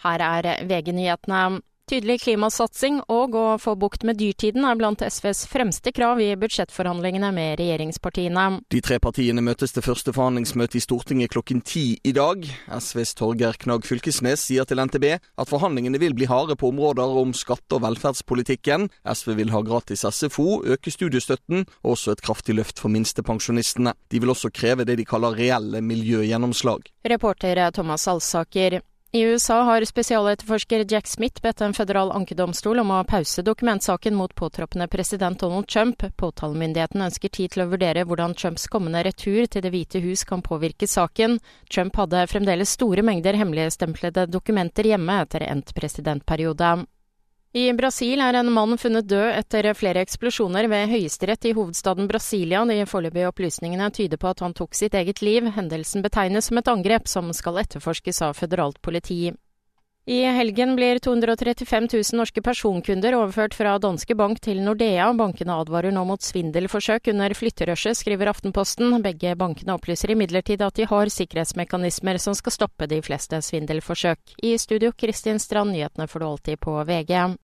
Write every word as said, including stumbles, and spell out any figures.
Her er V G-nyhetene. Tydelig klimasatsing og å få bukt med dyrtiden er blant S Vs fremste krav i budsjettforhandlingene med regjeringspartiene. De tre partiene møtes til første forhandlingsmøte i Stortinget klokken ti i dag. S Vs Torgeir Knag Fylkesnes sier til N T B at forhandlingene vil bli harde på områder om skatt- og velferdspolitikken. S V vil ha gratis S F O, øke studiestøtten og også et kraftig løft for minstepensjonistene. De vil også kreve det de kaller reelle miljøgjennomslag. Reporter Thomas Alsaker. I U S A har spesialetterforsker Jack Smith bedt en federal ankedomstol om å pause dokumentsaken mot påtroppende president Donald Trump. Påtalemyndigheten ønsker tid til å vurdere hvordan Trumps kommende retur til Det hvite hus kan påvirke saken. Trump hadde fremdeles store mengder hemmeligstemplede dokumenter hjemme etter endt presidentperiode. I Brasil er en mann funnet død etter flere eksplosjoner ved høyesterett i hovedstaden Brasilia. De foreløpige opplysningene tyder på at han tok sitt eget liv. Hendelsen betegnes som et angrep som skal etterforskes av føderalt politi. I helgen blir to hundre og trettifem tusen norske personkunder overført fra Danske Bank til Nordea. Bankene advarer nå mot svindelforsøk under flytterøsjet, skriver Aftenposten. Begge bankene opplyser imidlertid at de har sikkerhetsmekanismer som skal stoppe de fleste svindelforsøk. I studio Kristin Strand, nyhetene får du alltid på V G.